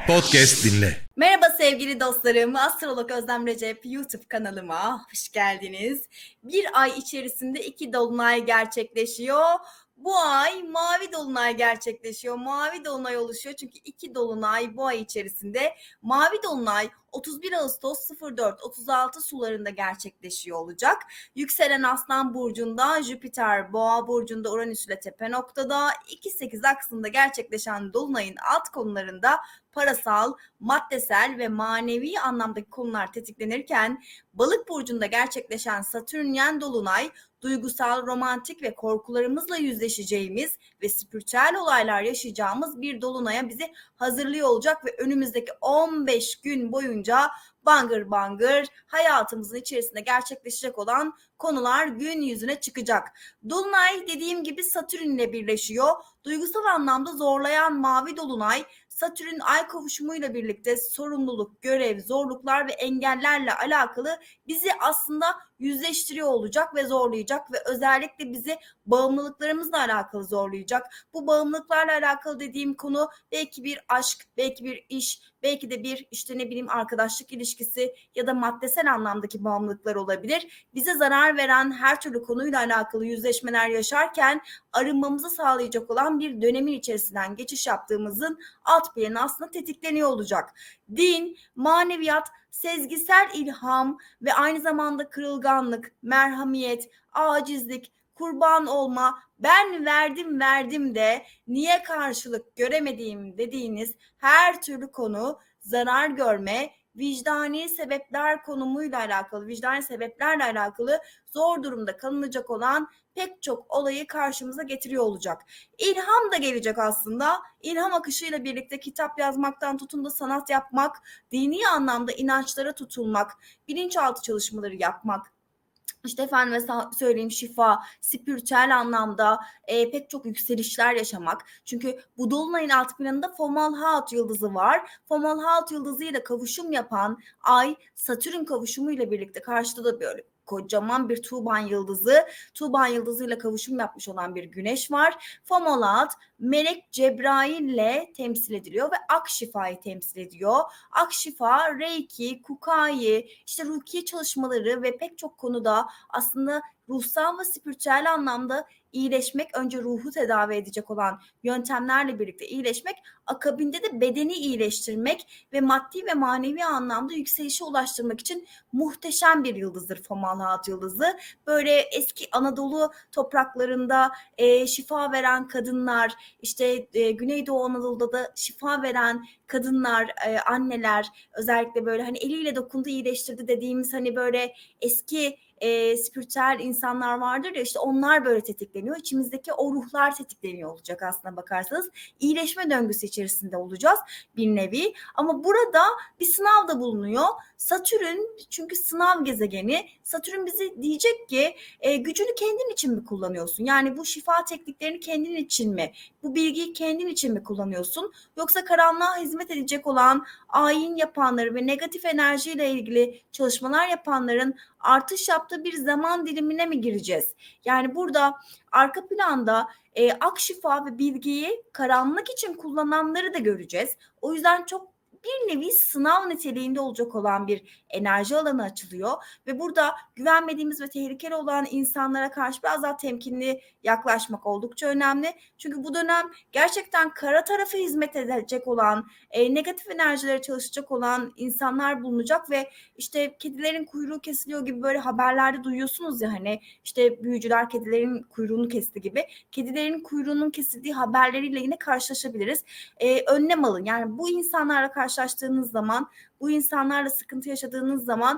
Podcast dinle. Merhaba sevgili dostlarım, Astrolog Özlem Recep YouTube kanalıma hoş geldiniz. Bir ay içerisinde 2 dolunay gerçekleşiyor. Bu ay mavi dolunay gerçekleşiyor. Mavi dolunay oluşuyor çünkü 2 dolunay bu ay içerisinde. Mavi dolunay 31 Ağustos 04-36 sularında gerçekleşiyor olacak. Yükselen Aslan Burcu'nda, Jüpiter Boğa Burcu'nda, Uranüs ile tepe noktada, 2-8 aksında gerçekleşen dolunayın alt konularında parasal, maddesel ve manevi anlamdaki konular tetiklenirken Balık burcunda gerçekleşen Satürnyen dolunay duygusal, romantik ve korkularımızla yüzleşeceğimiz ve spiritüel olaylar yaşayacağımız bir dolunaya bizi hazırlıyor olacak ve önümüzdeki 15 gün boyunca bangır bangır hayatımızın içerisinde gerçekleşecek olan konular gün yüzüne çıkacak. Dolunay dediğim gibi Satürn ile birleşiyor. Duygusal anlamda zorlayan mavi dolunay Satürn ay kavuşumuyla birlikte sorumluluk, görev, zorluklar ve engellerle alakalı bizi aslında yüzleştiriyor olacak ve zorlayacak ve özellikle bizi bağımlılıklarımızla alakalı zorlayacak. Bu bağımlılıklarla alakalı dediğim konu belki bir aşk, belki bir iş, belki de bir işte ne bileyim arkadaşlık ilişkisi ya da maddesel anlamdaki bağımlılıklar olabilir. Bize zarar veren her türlü konuyla alakalı yüzleşmeler yaşarken arınmamızı sağlayacak olan bir dönemin içerisinden geçiş yaptığımızın alt planı aslında tetikleniyor olacak. Din, maneviyat, sezgisel ilham ve aynı zamanda kırılganlık, merhamiyet, acizlik, kurban olma, ben verdim de niye karşılık göremediğim dediğiniz her türlü konu zarar görme, vicdani sebepler konumuyla alakalı, vicdani sebeplerle alakalı zor durumda kalınacak olan pek çok olayı karşımıza getiriyor olacak. İlham da gelecek aslında. İlham akışıyla birlikte kitap yazmaktan tutun da sanat yapmak, dini anlamda inançlara tutulmak, bilinçaltı çalışmaları yapmak, işte efendime söyleyeyim şifa, spiritüel anlamda pek çok yükselişler yaşamak. Çünkü bu dolunayın alt planında Fomalhaut yıldızı var. Fomalhaut yıldızı ile kavuşum yapan ay Satürn kavuşumuyla birlikte karşıda da böyle kocaman bir Tuğban yıldızı. Tuğban yıldızıyla kavuşum yapmış olan bir güneş var. Fomalhaut Melek Cebrail ile temsil ediliyor ve Akşifa'yı temsil ediyor. Akşifa, Reiki, Kukai, işte rukiye çalışmaları ve pek çok konuda aslında ruhsal ve spiritüel anlamda iyileşmek, önce ruhu tedavi edecek olan yöntemlerle birlikte iyileşmek, akabinde de bedeni iyileştirmek ve maddi ve manevi anlamda yükselişe ulaştırmak için muhteşem bir yıldızdır Fomalhaut yıldızı. Böyle eski Anadolu topraklarında şifa veren kadınlar, işte Güneydoğu Anadolu'da da şifa veren kadınlar, anneler, özellikle böyle hani eliyle dokundu iyileştirdi dediğimiz hani böyle eski spiritüel insanlar vardır ya, işte onlar böyle tetikleniyor. İçimizdeki o ruhlar tetikleniyor olacak aslına bakarsanız. İyileşme döngüsü içerisinde olacağız bir nevi. Ama burada bir sınav da bulunuyor. Satürn çünkü sınav gezegeni. Satürn bize diyecek ki gücünü kendin için mi kullanıyorsun? Yani bu şifa tekniklerini kendin için mi? Bu bilgiyi kendin için mi kullanıyorsun? Yoksa karanlığa hizmet edecek olan ayin yapanları ve negatif enerjiyle ilgili çalışmalar yapanların artış yaptığı bir zaman dilimine mi gireceğiz? Yani burada arka planda Akşifa ve bilgiyi karanlık için kullananları da göreceğiz. O yüzden çok bir nevi sınav niteliğinde olacak olan bir enerji alanı açılıyor ve burada güvenmediğimiz ve tehlikeli olan insanlara karşı biraz daha temkinli yaklaşmak oldukça önemli. Çünkü bu dönem gerçekten kara tarafa hizmet edecek olan, negatif enerjilere çalışacak olan insanlar bulunacak ve işte kedilerin kuyruğu kesiliyor gibi böyle haberlerde duyuyorsunuz ya, hani işte büyücüler kedilerin kuyruğunu kesti gibi. Kedilerin kuyruğunun kesildiği haberleriyle yine karşılaşabiliriz. Önlem alın. Yani bu insanlarla karşılaştığınız zaman, bu insanlarla sıkıntı yaşadığınız zaman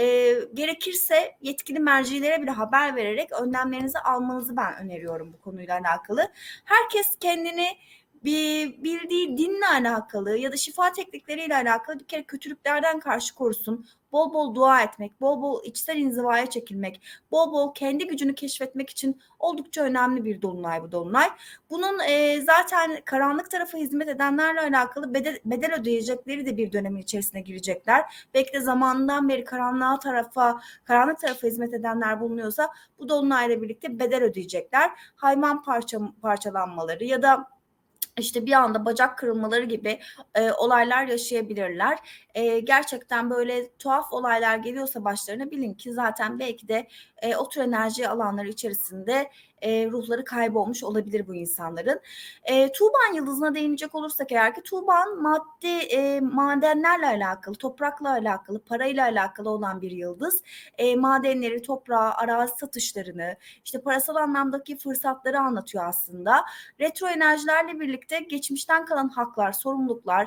gerekirse yetkili mercilere bile haber vererek önlemlerinizi almanızı ben öneriyorum bu konuyla alakalı. Herkes kendini bildiği dinle alakalı ya da şifa teknikleriyle alakalı bir kere kötülüklerden karşı korusun. Bol bol dua etmek, bol bol içsel inzivaya çekilmek, bol bol kendi gücünü keşfetmek için oldukça önemli bir dolunay bu dolunay. Bunun zaten karanlık tarafa hizmet edenlerle alakalı bedel ödeyecekleri de bir dönemin içerisine girecekler. Belki de zamanından beri karanlık tarafa hizmet edenler bulunuyorsa bu dolunayla birlikte bedel ödeyecekler. Hayvan parçalanmaları ya da işte bir anda bacak kırılmaları gibi olaylar yaşayabilirler. Gerçekten böyle tuhaf olaylar geliyorsa başlarına bilin ki zaten belki de o tür enerji alanları içerisinde ruhları kaybolmuş olabilir bu insanların. Tuğban yıldızına değinecek olursak eğer ki Tuğban madenlerle alakalı, toprakla alakalı, parayla alakalı olan bir yıldız. Madenleri, toprağı, arazi satışlarını, işte parasal anlamdaki fırsatları anlatıyor aslında. Retro enerjilerle birlikte geçmişten kalan haklar, sorumluluklar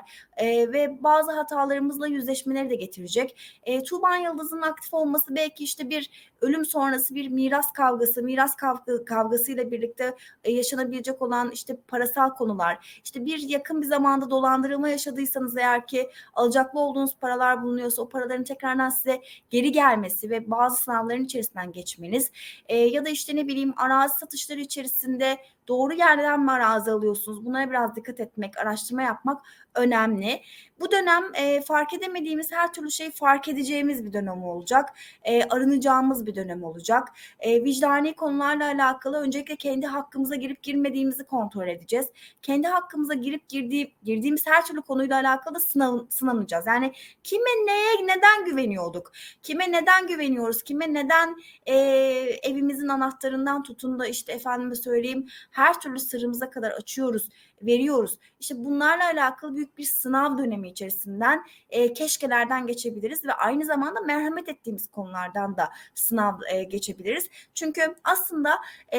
ve bazı hatalarımızla yüzleşmeleri de getirecek. Tuğban Yıldız'ın aktif olması belki işte bir ölüm sonrası bir miras kavgasıyla birlikte yaşanabilecek olan işte parasal konular, işte bir yakın bir zamanda dolandırılma yaşadıysanız eğer ki alacaklı olduğunuz paralar bulunuyorsa o paraların tekrardan size geri gelmesi ve bazı sınavların içerisinden geçmeniz ya da işte ne bileyim arazi satışları içerisinde doğru yerden mi arazi alıyorsunuz? Bunlara biraz dikkat etmek, araştırma yapmak önemli. Bu dönem fark edemediğimiz her türlü şeyi fark edeceğimiz bir dönem olacak. Arınacağımız bir dönem olacak. Vicdani konularla alakalı öncelikle kendi hakkımıza girip girmediğimizi kontrol edeceğiz. Kendi hakkımıza girdiğimiz her türlü konuyla alakalı sınanacağız. Yani kime neye neden güveniyorduk? Kime neden güveniyoruz? Kime neden evimizin anahtarından tutun da işte efendime söyleyeyim her türlü sırrımıza kadar açıyoruz, veriyoruz. İşte bunlarla alakalı büyük bir sınav dönemi içerisinden keşkelerden geçebiliriz ve aynı zamanda merhamet ettiğimiz konulardan da sınav geçebiliriz. Çünkü aslında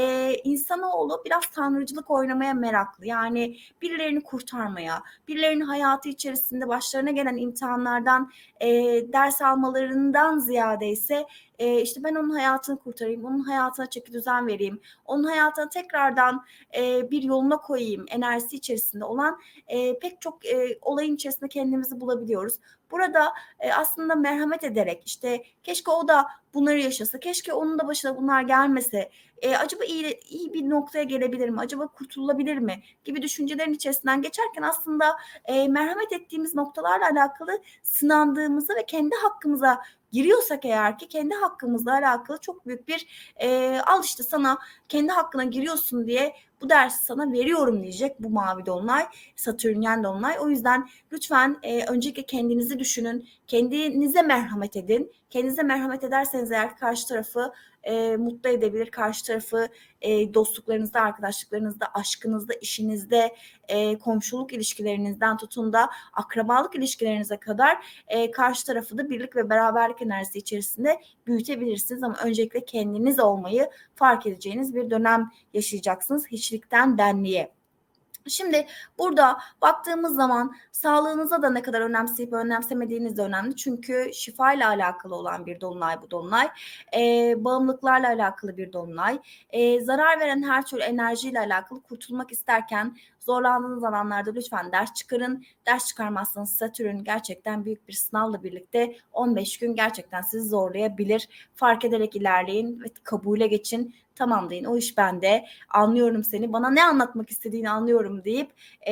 insanoğlu biraz tanrıcılık oynamaya meraklı. Yani birilerini kurtarmaya, birilerinin hayatı içerisinde başlarına gelen imtihanlardan ders almalarından ziyade ise işte ben onun hayatını kurtarayım, onun hayatına çekidüzen vereyim, onun hayatına tekrardan bir yoluna koyayım enerjisi içerisinde olan pek çok olayın içerisinde kendimizi bulabiliyoruz. Burada aslında merhamet ederek işte keşke o da bunları yaşasa, keşke onun da başına bunlar gelmese, acaba iyi bir noktaya gelebilir mi, acaba kurtulabilir mi gibi düşüncelerin içerisinden geçerken aslında merhamet ettiğimiz noktalarla alakalı sınandığımızı ve kendi hakkımıza giriyorsak eğer ki kendi hakkımızla alakalı çok büyük bir al işte sana kendi hakkına giriyorsun diye bu dersi sana veriyorum diyecek bu mavi dolunay, Satürnyen dolunay. O yüzden lütfen öncelikle kendinizi düşünün, kendinize merhamet edin. Kendinize merhamet ederseniz eğer karşı tarafı mutlu edebilir, karşı tarafı dostluklarınızda, arkadaşlıklarınızda, aşkınızda, işinizde, komşuluk ilişkilerinizden tutun da akrabalık ilişkilerinize kadar karşı tarafı da birlik ve beraberlik enerjisi içerisinde büyütebilirsiniz. Ama öncelikle kendiniz olmayı fark edeceğiniz bir dönem yaşayacaksınız. Hiçlikten benliğe. Şimdi burada baktığımız zaman sağlığınıza da ne kadar önemseyip önemsemediğiniz de önemli. Çünkü şifa ile alakalı olan bir dolunay bu dolunay. Bağımlılıklarla alakalı bir dolunay. Zarar veren her türlü enerjiyle alakalı kurtulmak isterken zorlandığınız alanlarda lütfen ders çıkarın. Ders çıkarmazsanız Satürn gerçekten büyük bir sınavla birlikte 15 gün gerçekten sizi zorlayabilir. Fark ederek ilerleyin ve kabule geçin. Tamam deyin, o iş bende, anlıyorum seni, bana ne anlatmak istediğini anlıyorum deyip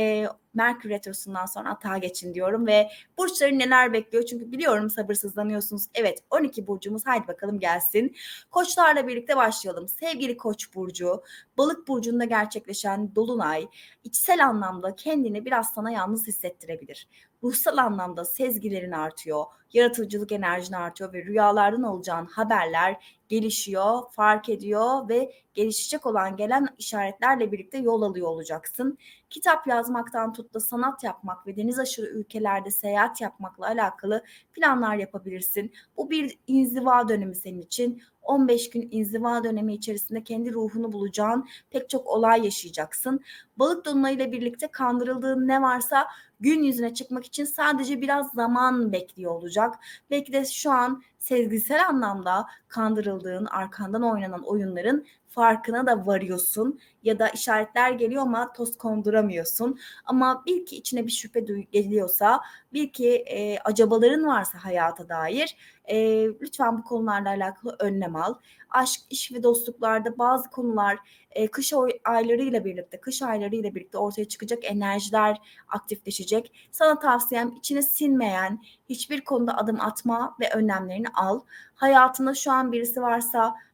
Merkür Retrosu'ndan sonra atağa geçin diyorum ve burçları neler bekliyor? Çünkü biliyorum sabırsızlanıyorsunuz. Evet, 12 burcumuz, haydi bakalım gelsin. Koçlarla birlikte başlayalım. Sevgili Koç burcu, Balık burcunda gerçekleşen dolunay içsel anlamda kendini biraz sana yalnız hissettirebilir. Ruhsal anlamda sezgilerin artıyor, yaratıcılık enerjin artıyor ve rüyalardan alacağın haberler gelişiyor, fark ediyor ve gelişecek olan gelen işaretlerle birlikte yol alıyor olacaksın. Kitap yazmaktan tut da sanat yapmak ve deniz aşırı ülkelerde seyahat yapmakla alakalı planlar yapabilirsin. Bu bir inziva dönemi senin için. 15 gün inziva dönemi içerisinde kendi ruhunu bulacağın pek çok olay yaşayacaksın. Balık dolunayıyla birlikte kandırıldığın ne varsa gün yüzüne çıkmak için sadece biraz zaman bekliyor olacak. Belki de şu an sezgisel anlamda kandırıldığın, arkandan oynanan oyunların farkına da varıyorsun ya da işaretler geliyor ama toz konduramıyorsun. Ama bil ki içine bir şüphe geliyorsa, bil ki acabaların varsa hayata dair lütfen bu konularla alakalı önlem al. Aşk, iş ve dostluklarda bazı konular kış aylarıyla birlikte ortaya çıkacak enerjiler aktifleşecek. Sana tavsiyem içine sinmeyen hiçbir konuda adım atma ve önlemlerini al. Hayatında şu an birisi varsa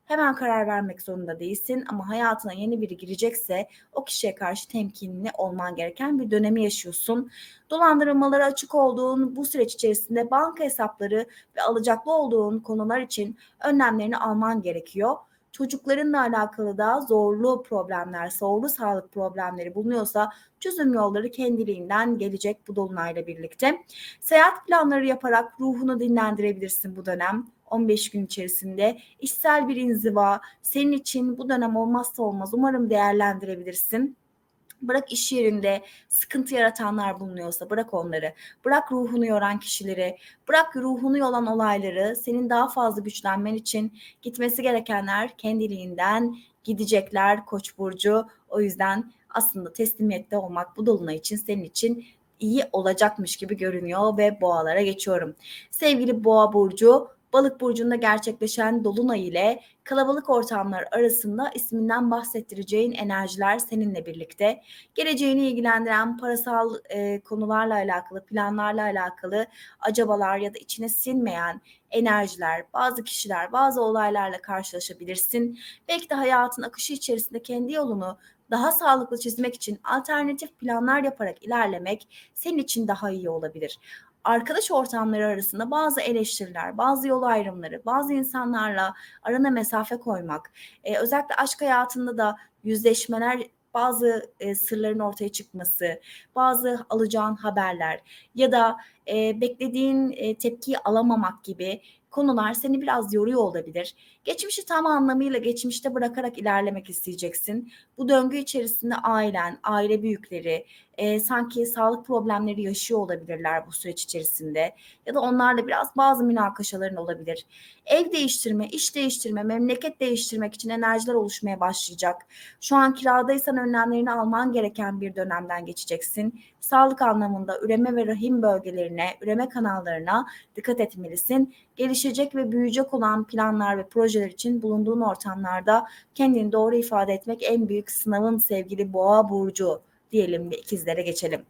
Hemen karar vermek zorunda değilsin ama hayatına yeni biri girecekse o kişiye karşı temkinli olman gereken bir dönemi yaşıyorsun. Dolandırılmalara açık olduğun bu süreç içerisinde banka hesapları ve alacaklı olduğun konular için önlemlerini alman gerekiyor. Çocuklarınla alakalı da zorlu problemler, zorlu sağlık problemleri bulunuyorsa çözüm yolları kendiliğinden gelecek bu dolunayla birlikte. Seyahat planları yaparak ruhunu dinlendirebilirsin bu dönem. 15 gün içerisinde işsel bir inziva senin için bu dönem olmazsa olmaz. Umarım değerlendirebilirsin. Bırak iş yerinde sıkıntı yaratanlar bulunuyorsa bırak onları. Bırak ruhunu yoran kişileri, bırak ruhunu yoran olayları. Senin daha fazla güçlenmen için gitmesi gerekenler kendiliğinden gidecekler Koç burcu. O yüzden aslında teslimiyette olmak bu dolunay için senin için iyi olacakmış gibi görünüyor ve boğalara geçiyorum. Sevgili boğa burcu, Balık burcunda gerçekleşen dolunay ile kalabalık ortamlar arasında isminden bahsettireceğin enerjiler seninle birlikte. Geleceğini ilgilendiren parasal konularla alakalı, planlarla alakalı acabalar ya da içine sinmeyen enerjiler, bazı kişiler, bazı olaylarla karşılaşabilirsin. Belki de hayatın akışı içerisinde kendi yolunu daha sağlıklı çizmek için alternatif planlar yaparak ilerlemek senin için daha iyi olabilir. Arkadaş ortamları arasında bazı eleştiriler, bazı yol ayrımları, bazı insanlarla arana mesafe koymak, özellikle aşk hayatında da yüzleşmeler, bazı sırların ortaya çıkması, bazı alacağın haberler ya da beklediğin tepkiyi alamamak gibi konular seni biraz yoruyor olabilir. Geçmişi tam anlamıyla geçmişte bırakarak ilerlemek isteyeceksin. Bu döngü içerisinde ailen, aile büyükleri, sanki sağlık problemleri yaşıyor olabilirler bu süreç içerisinde ya da onlarla biraz bazı münakaşaların olabilir. Ev değiştirme, iş değiştirme, memleket değiştirmek için enerjiler oluşmaya başlayacak. Şu an kiradaysan önlemlerini alman gereken bir dönemden geçeceksin. Sağlık anlamında üreme ve rahim bölgelerine, üreme kanallarına dikkat etmelisin. Gelişecek ve büyüyecek olan planlar ve projeler için bulunduğun ortamlarda kendini doğru ifade etmek en büyük sınavın sevgili Boğa burcu diyelim ve ikizlere geçelim.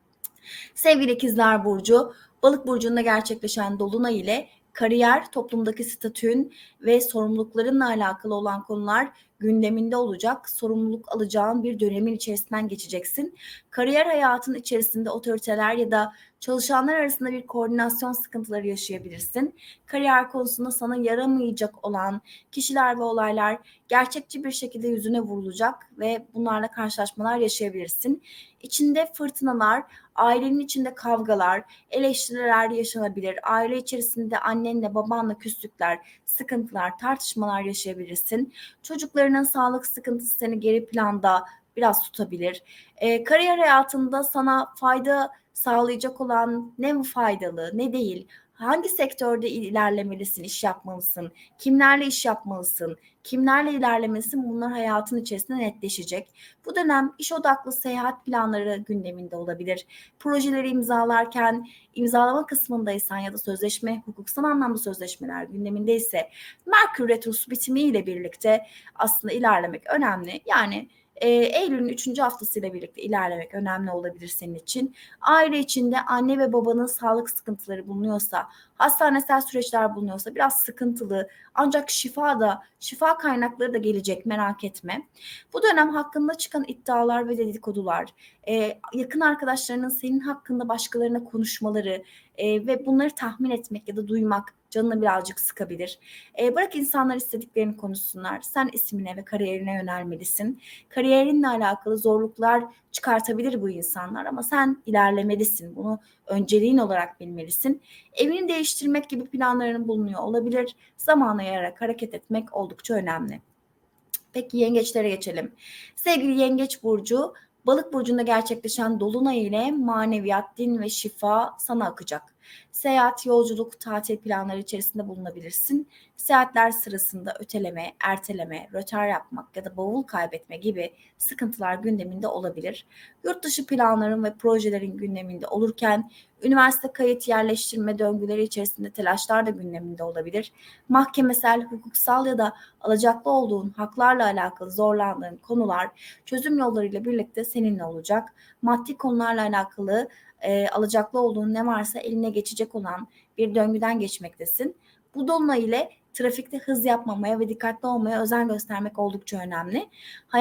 Sevgili ikizler burcu, balık burcunda gerçekleşen dolunay ile kariyer, toplumdaki statün ve sorumluluklarınla alakalı olan konular gündeminde olacak. Sorumluluk alacağın bir dönemin içerisinden geçeceksin. Kariyer hayatın içerisinde otoriteler ya da çalışanlar arasında bir koordinasyon sıkıntıları yaşayabilirsin. Kariyer konusunda sana yaramayacak olan kişiler ve olaylar gerçekçi bir şekilde yüzüne vurulacak ve bunlarla karşılaşmalar yaşayabilirsin. İçinde fırtınalar, ailenin içinde kavgalar, eleştiriler yaşanabilir. Aile içerisinde annenle babanla küslükler, sıkıntılar, tartışmalar yaşayabilirsin. Çocuklarının sağlık sıkıntısı seni geri planda biraz tutabilir. Kariyer hayatında sana fayda sağlayacak olan ne faydalı ne değil, hangi sektörde ilerlemelisin, iş yapmalısın, kimlerle iş yapmalısın, kimlerle ilerlemelisin, bunlar hayatın içerisinde netleşecek. Bu dönem iş odaklı seyahat planları gündeminde olabilir. Projeleri imzalarken imzalama kısmındaysan ya da sözleşme, hukuksal anlamda sözleşmeler gündemindeyse Merkür Retrosu bitimiyle birlikte aslında ilerlemek önemli. Yani Eylül'ün 3. haftasıyla birlikte ilerlemek önemli olabilir senin için. Aile içinde anne ve babanın sağlık sıkıntıları bulunuyorsa, hastanesel süreçler bulunuyorsa biraz sıkıntılı. Ancak şifa kaynakları da gelecek, merak etme. Bu dönem hakkında çıkan iddialar ve dedikodular, yakın arkadaşlarının senin hakkında başkalarına konuşmaları ve bunları tahmin etmek ya da duymak canını birazcık sıkabilir. Bırak insanlar istediklerini konuşsunlar. Sen ismine ve kariyerine yönelmelisin. Kariyerinle alakalı zorluklar çıkartabilir bu insanlar ama sen ilerlemelisin. Bunu önceliğin olarak bilmelisin. Evini değiştirmek gibi planların bulunuyor olabilir. Zamana yayarak hareket etmek oldukça önemli. Peki yengeçlere geçelim. Sevgili yengeç burcu, balık burcunda gerçekleşen dolunay ile maneviyat, din ve şifa sana akacak. Seyahat, yolculuk, tatil planları içerisinde bulunabilirsin. Seyahatler sırasında öteleme, erteleme, rötar yapmak ya da bavul kaybetme gibi sıkıntılar gündeminde olabilir. Yurt dışı planların ve projelerin gündeminde olurken üniversite kayıt yerleştirme döngüleri içerisinde telaşlar da gündeminde olabilir. Mahkemesel, hukuksal ya da alacaklı olduğun haklarla alakalı zorlandığın konular çözüm yollarıyla birlikte seninle olacak. Maddi konularla alakalı alacaklı olduğun ne varsa eline geçecek olan bir döngüden geçmektesin. Bu dolunay ile trafikte hız yapmamaya ve dikkatli olmaya özen göstermek oldukça önemli.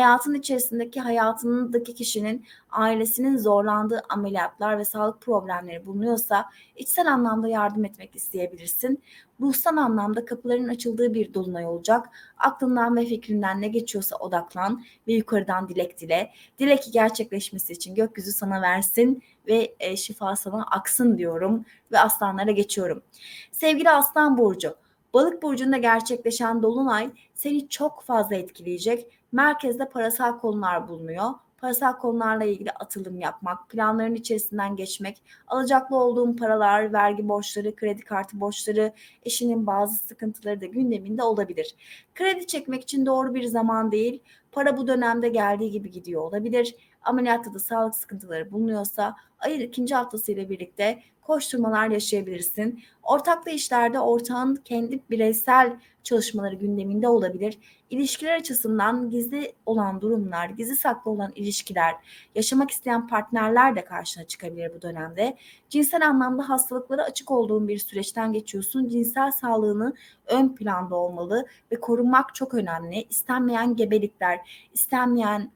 Hayatındaki kişinin ailesinin zorlandığı ameliyatlar ve sağlık problemleri bulunuyorsa içsel anlamda yardım etmek isteyebilirsin. Ruhsal anlamda kapıların açıldığı bir dolunay olacak. Aklından ve fikrinden ne geçiyorsa odaklan ve yukarıdan dilek dile. Dile ki gerçekleşmesi için gökyüzü sana versin ve şifa sana aksın diyorum ve aslanlara geçiyorum. Sevgili Aslan Burcu, Balık burcunda gerçekleşen dolunay seni çok fazla etkileyecek. Merkezde parasal konular bulunuyor. Parasal konularla ilgili atılım yapmak, planların içerisinden geçmek, alacaklı olduğun paralar, vergi borçları, kredi kartı borçları, eşinin bazı sıkıntıları da gündeminde olabilir. Kredi çekmek için doğru bir zaman değil. Para bu dönemde geldiği gibi gidiyor olabilir. Ameliyatta da sağlık sıkıntıları bulunuyorsa ayın ikinci haftası ile birlikte koşturmalar yaşayabilirsin. Ortaklı işlerde ortağın kendi bireysel çalışmaları gündeminde olabilir. İlişkiler açısından gizli olan durumlar, gizli saklı olan ilişkiler, yaşamak isteyen partnerler de karşına çıkabilir bu dönemde. Cinsel anlamda hastalıklara açık olduğun bir süreçten geçiyorsun. Cinsel sağlığını ön planda olmalı ve korunmak çok önemli. İstenmeyen gebelikler, istenmeyen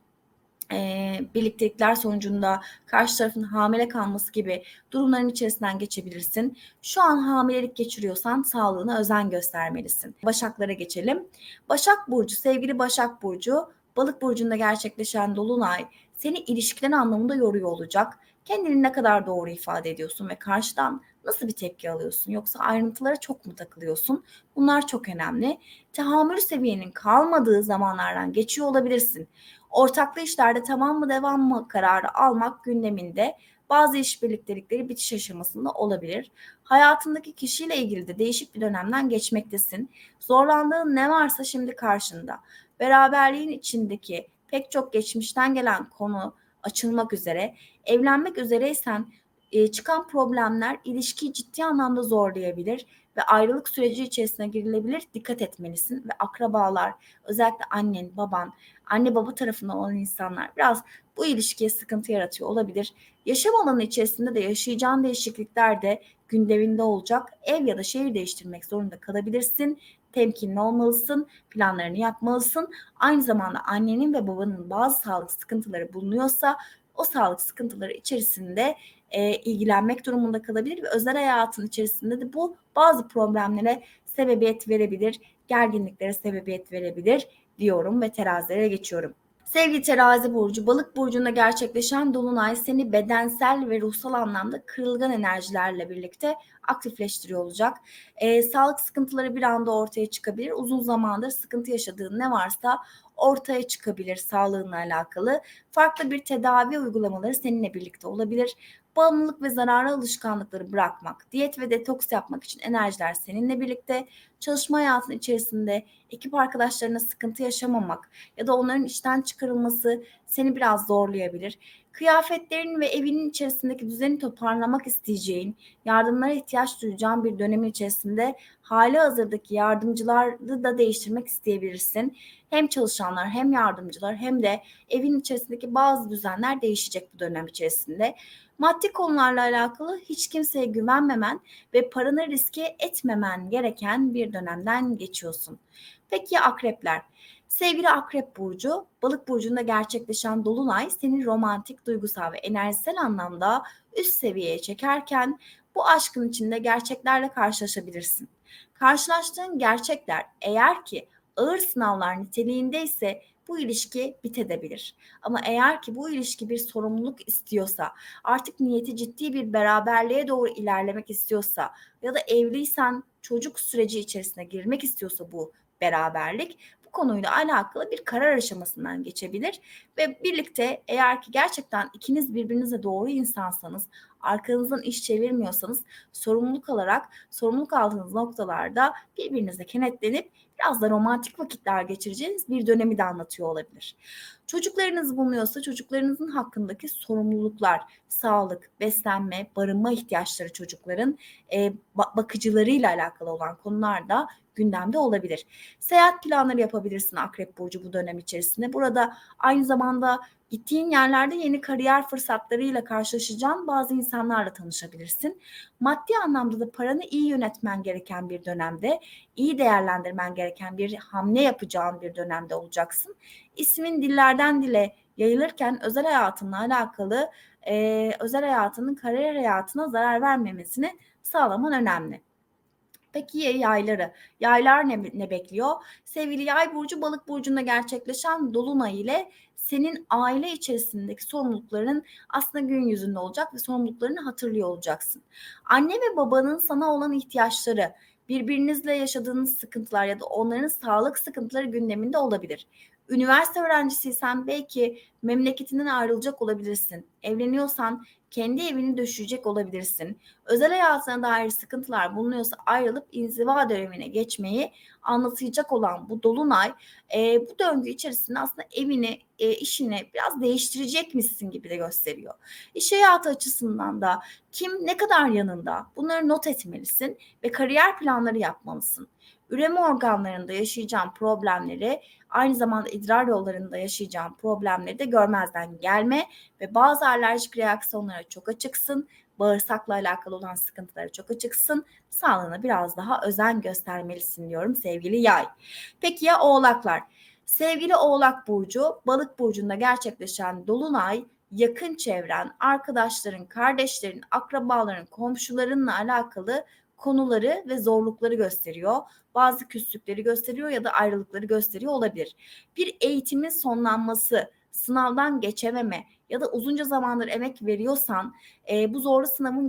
birliktelikler sonucunda karşı tarafın hamile kalması gibi durumların içerisinden geçebilirsin. Şu an hamilelik geçiriyorsan sağlığına özen göstermelisin. Başaklara geçelim. Başak Burcu, sevgili Başak Burcu, Balık Burcu'nda gerçekleşen dolunay seni ilişkiler anlamında yoruyor olacak. Kendini ne kadar doğru ifade ediyorsun ve karşıdan nasıl bir tepki alıyorsun? Yoksa ayrıntılara çok mu takılıyorsun? Bunlar çok önemli. Tahammül seviyenin kalmadığı zamanlardan geçiyor olabilirsin. Ortaklı işlerde tamam mı devam mı kararı almak gündeminde. Bazı iş birliktelikleri bitiş aşamasında olabilir. Hayatındaki kişiyle ilgili de değişik bir dönemden geçmektesin. Zorlandığın ne varsa şimdi karşında. Beraberliğin içindeki pek çok geçmişten gelen konu açılmak üzere. Evlenmek üzereysen çıkan problemler ilişkiyi ciddi anlamda zorlayabilir ve ayrılık süreci içerisine girilebilir. Dikkat etmelisin ve akrabalar, özellikle annen, baban, anne baba tarafından olan insanlar biraz bu ilişkiye sıkıntı yaratıyor olabilir. Yaşam alanı içerisinde de yaşayacağın değişiklikler de gündeminde olacak. Ev ya da şehir değiştirmek zorunda kalabilirsin. Temkinli olmalısın, planlarını yapmalısın. Aynı zamanda annenin ve babanın bazı sağlık sıkıntıları bulunuyorsa o sağlık sıkıntıları içerisinde ilgilenmek durumunda kalabilir ve özel hayatın içerisinde de bu bazı problemlere sebebiyet verebilir, gerginliklere sebebiyet verebilir diyorum ve terazilere geçiyorum. Sevgili Terazi Burcu, Balık Burcu'nda gerçekleşen dolunay seni bedensel ve ruhsal anlamda kırılgan enerjilerle birlikte aktifleştiriyor olacak. Sağlık sıkıntıları bir anda ortaya çıkabilir. Uzun zamandır sıkıntı yaşadığın ne varsa ortaya çıkabilir sağlığınla alakalı. Farklı bir tedavi uygulamaları seninle birlikte olabilir. Bağımlılık ve zararlı alışkanlıkları bırakmak, diyet ve detoks yapmak için enerjiler seninle birlikte. Çalışma hayatının içerisinde ekip arkadaşlarına sıkıntı yaşamamak ya da onların işten çıkarılması seni biraz zorlayabilir. Kıyafetlerin ve evinin içerisindeki düzeni toparlamak isteyeceğin, yardımlara ihtiyaç duyacağın bir dönemin içerisinde hali hazırdaki yardımcıları da değiştirmek isteyebilirsin. Hem çalışanlar hem yardımcılar hem de evin içerisindeki bazı düzenler değişecek bu dönem içerisinde. Maddi konularla alakalı hiç kimseye güvenmemen ve paranı riske etmemen gereken bir dönemden geçiyorsun. Peki akrepler? Sevgili Akrep Burcu, Balık Burcu'nda gerçekleşen dolunay seni romantik, duygusal ve enerjisel anlamda üst seviyeye çekerken bu aşkın içinde gerçeklerle karşılaşabilirsin. Karşılaştığın gerçekler eğer ki ağır sınavlar niteliğindeyse bu ilişki bitebilir. Ama eğer ki bu ilişki bir sorumluluk istiyorsa, artık niyeti ciddi bir beraberliğe doğru ilerlemek istiyorsa ya da evliysen çocuk süreci içerisine girmek istiyorsa bu beraberlik bu konuyla alakalı bir karar aşamasından geçebilir ve birlikte eğer ki gerçekten ikiniz birbirinize doğru insansanız, arkanızdan iş çevirmiyorsanız sorumluluk aldığınız noktalarda birbirinize kenetlenip biraz da romantik vakitler geçireceğiniz bir dönemi de anlatıyor olabilir. Çocuklarınız bulunuyorsa çocuklarınızın hakkındaki sorumluluklar, sağlık, beslenme, barınma ihtiyaçları çocukların bakıcılarıyla alakalı olan konular da gündemde olabilir. Seyahat planları yapabilirsin Akrep Burcu bu dönem içerisinde. Burada aynı zamanda Gittiğin yerlerde yeni kariyer fırsatlarıyla karşılaşacağın bazı insanlarla tanışabilirsin. Maddi anlamda da paranı iyi yönetmen gereken bir dönemde, iyi değerlendirmen gereken bir hamle yapacağın bir dönemde olacaksın. İsmin dillerden dile yayılırken özel hayatınla alakalı özel hayatının kariyer hayatına zarar vermemesini sağlaman önemli. Peki ya yayları? Yaylar ne bekliyor? Sevgili yay burcu, balık burcunda gerçekleşen dolunay ile senin aile içerisindeki sorumlulukların aslında gün yüzünde olacak ve sorumluluklarını hatırlıyor olacaksın. Anne ve babanın sana olan ihtiyaçları, birbirinizle yaşadığınız sıkıntılar ya da onların sağlık sıkıntıları gündeminde olabilir. Üniversite öğrencisiysen belki memleketinden ayrılacak olabilirsin. Evleniyorsan kendi evini döşeyecek olabilirsin. Özel hayatına dair sıkıntılar bulunuyorsa ayrılıp inziva dönemine geçmeyi anlatacak olan bu dolunay bu döngü içerisinde aslında evini, işini biraz değiştirecekmişsin gibi de gösteriyor. İş hayatı açısından da kim ne kadar yanında bunları not etmelisin ve kariyer planları yapmalısın. Üreme organlarında yaşayacağın problemleri, aynı zamanda idrar yollarında yaşayacağın problemleri de görmezden gelme ve bazı alerjik reaksiyonlara çok açıksın. Bağırsakla alakalı olan sıkıntılara çok açıksın. Sağlığına biraz daha özen göstermelisin diyorum sevgili yay. Peki ya oğlaklar? Sevgili oğlak burcu, balık burcunda gerçekleşen dolunay yakın çevren, arkadaşların, kardeşlerin, akrabaların, komşularınla alakalı konuları ve zorlukları gösteriyor. Bazı küslükleri gösteriyor ya da ayrılıkları gösteriyor olabilir. Bir eğitimin sonlanması, sınavdan geçememe ya da uzunca zamandır emek veriyorsan bu zorlu sınavın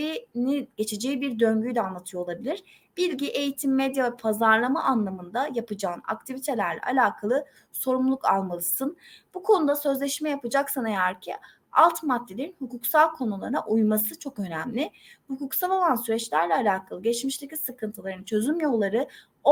geçeceği bir döngüyü de anlatıyor olabilir. Bilgi, eğitim, medya ve pazarlama anlamında yapacağın aktivitelerle alakalı sorumluluk almalısın. Bu konuda sözleşme yapacaksan eğer ki alt maddelerin hukuksal konularına uyması çok önemli. Hukuksal olan süreçlerle alakalı geçmişteki sıkıntıların çözüm yolları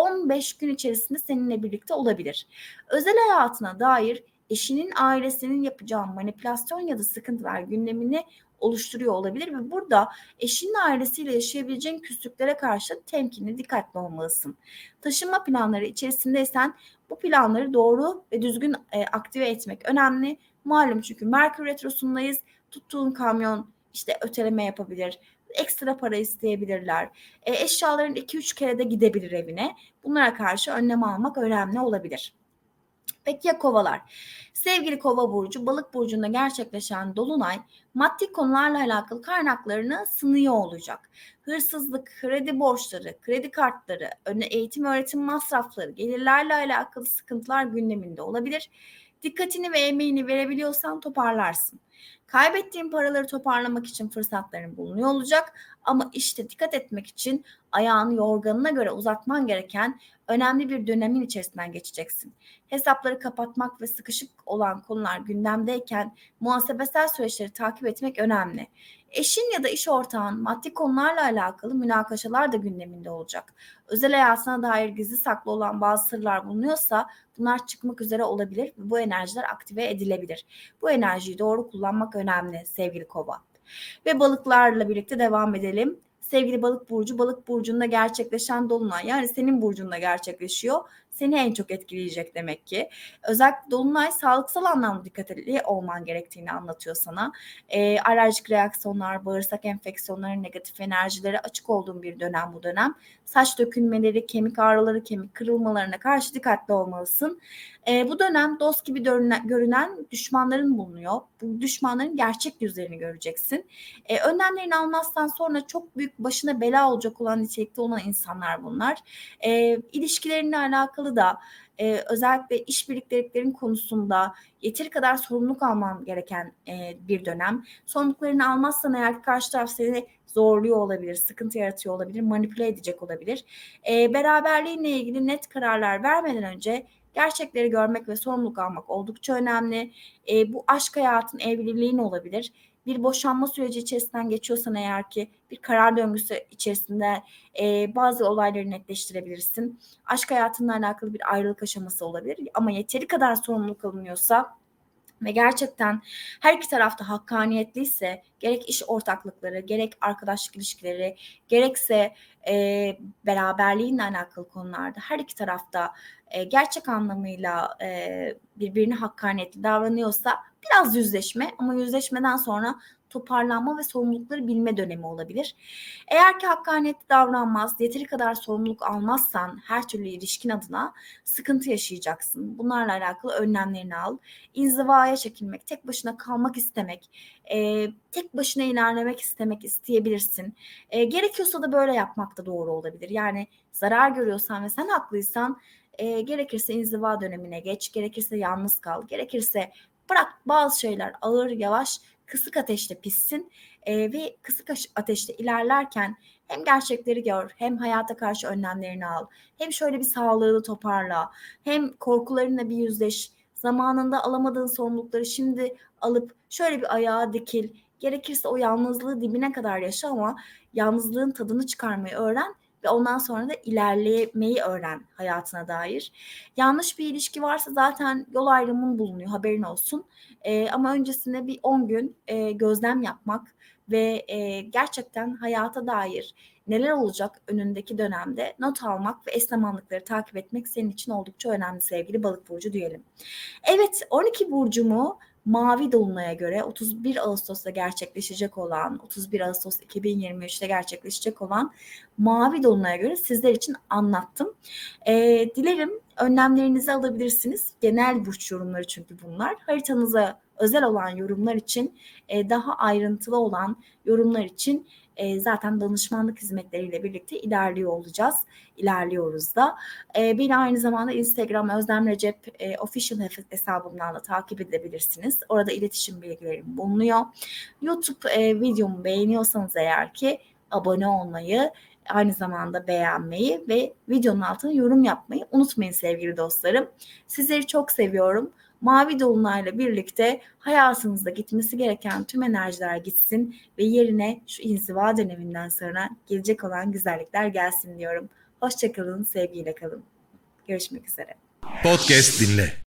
15 gün içerisinde seninle birlikte olabilir. Özel hayatına dair eşinin ailesinin yapacağı manipülasyon ya da sıkıntılar gündemini oluşturuyor olabilir ve burada eşinin ailesiyle yaşayabileceğin küslüklere karşı temkinli, dikkatli olmalısın. Taşınma planları içerisindeysen bu planları doğru ve düzgün aktive etmek önemli. Malum çünkü Merkür Retrosu'ndayız. Tuttuğun kamyon işte öteleme yapabilir, ekstra para isteyebilirler. Eşyaların 2-3 kere de gidebilir evine. Bunlara karşı önlem almak önemli olabilir. Peki ya kovalar? Sevgili kova burcu, balık burcunda gerçekleşen dolunay maddi konularla alakalı kaynaklarını sınıyor olacak. Hırsızlık, kredi borçları, kredi kartları, eğitim öğretim masrafları, gelirlerle alakalı sıkıntılar gündeminde olabilir. Dikkatini ve emeğini verebiliyorsan toparlarsın. Kaybettiğin paraları toparlamak için fırsatların bulunuyor olacak ama işte dikkat etmek için ayağını yorganına göre uzatman gereken önemli bir dönemin içerisinden geçeceksin. Hesapları kapatmak ve sıkışık olan konular gündemdeyken muhasebesel süreçleri takip etmek önemli. Eşin ya da iş ortağın maddi konularla alakalı münakaşalar da gündeminde olacak. Özel hayatına dair gizli saklı olan bazı sırlar bulunuyorsa bunlar çıkmak üzere olabilir ve bu enerjiler aktive edilebilir. Bu enerjiyi doğru kullanmak önemli sevgili kova. Ve balıklarla birlikte devam edelim. Sevgili balık burcu, balık burcunda gerçekleşen dolunay yani senin burcunda gerçekleşiyor. Seni en çok etkileyecek demek ki. Özellikle dolunay sağlıksal anlamda dikkatli olman gerektiğini anlatıyor sana. Alerjik reaksiyonlar, bağırsak enfeksiyonları, negatif enerjilere açık olduğun bir dönem bu dönem. Saç dökülmeleri, kemik ağrıları, kemik kırılmalarına karşı dikkatli olmalısın. Bu dönem dost gibi görünen düşmanların bulunuyor. Bu düşmanların gerçek yüzlerini göreceksin. Önlemlerini almazsan sonra çok büyük başına bela olacak olan nitelikte olan insanlar bunlar. İlişkilerinle alakalı da özellikle iş birlikteliklerin konusunda yeteri kadar sorumluluk alman gereken bir dönem. Sorumluluklarını almazsan eğer karşı taraf seni zorluyor olabilir, sıkıntı yaratıyor olabilir, manipüle edecek olabilir. Beraberliğinle ilgili net kararlar vermeden önce gerçekleri görmek ve sorumluluk almak oldukça önemli. Bu aşk hayatın, evliliğin olabilir. Bir boşanma süreci içerisinden geçiyorsan eğer ki bir karar döngüsü içerisinde bazı olayları netleştirebilirsin. Aşk hayatınla alakalı bir ayrılık aşaması olabilir ama yeteri kadar sorumluluk alınıyorsa ve gerçekten her iki tarafta hakkaniyetliyse, gerek iş ortaklıkları, gerek arkadaşlık ilişkileri, gerekse beraberliğinle alakalı konularda her iki tarafta gerçek anlamıyla birbirine hakkaniyetli davranıyorsa biraz yüzleşme, ama yüzleşmeden sonra toparlanma ve sorumlulukları bilme dönemi olabilir. Eğer ki hakkaniyetli davranmaz, yeteri kadar sorumluluk almazsan her türlü ilişkin adına sıkıntı yaşayacaksın. Bunlarla alakalı önlemlerini al. İnzivaya çekilmek, tek başına kalmak istemek, tek başına ilerlemek isteyebilirsin. Gerekiyorsa da böyle yapmak da doğru olabilir. Yani zarar görüyorsan ve sen haklıysan gerekirse inziva dönemine geç, gerekirse yalnız kal, gerekirse bırak bazı şeyler ağır, yavaş, kısık ateşte pişsin ve kısık ateşte ilerlerken hem gerçekleri gör, hem hayata karşı önlemlerini al, hem şöyle bir sağlığını toparla, hem korkularınla bir yüzleş, zamanında alamadığın sorumlulukları şimdi alıp şöyle bir ayağa dikil, gerekirse o yalnızlığı dibine kadar yaşa ama yalnızlığın tadını çıkarmayı öğren ve ondan sonra da ilerlemeyi öğren hayatına dair. Yanlış bir ilişki varsa zaten yol ayrımın bulunuyor, haberin olsun. Ama öncesinde bir 10 gün gözlem yapmak ve gerçekten hayata dair neler olacak önündeki dönemde not almak ve eş zamanlıkları takip etmek senin için oldukça önemli sevgili balık burcu diyelim. Evet, 12 burcumu mavi dolunaya göre 31 Ağustos'ta gerçekleşecek olan, 31 Ağustos 2023'te gerçekleşecek olan mavi dolunaya göre sizler için anlattım. Dilerim önlemlerinizi alabilirsiniz. Genel burç yorumları çünkü bunlar. Haritanıza özel olan yorumlar için, daha ayrıntılı olan yorumlar için zaten danışmanlık hizmetleriyle birlikte ilerliyoruz da. Beni aynı zamanda Instagram Özlem Recep official hesabımdan da takip edebilirsiniz. Orada iletişim bilgilerim bulunuyor. YouTube videomu beğeniyorsanız eğer ki abone olmayı, aynı zamanda beğenmeyi ve videonun altına yorum yapmayı unutmayın sevgili dostlarım. Sizleri çok seviyorum. Mavi dolunayla birlikte hayatınızda gitmesi gereken tüm enerjiler gitsin ve yerine şu inziva döneminden sonra gelecek olan güzellikler gelsin diyorum. Hoşça kalın, sevgiyle kalın. Görüşmek üzere. Podcast dinle.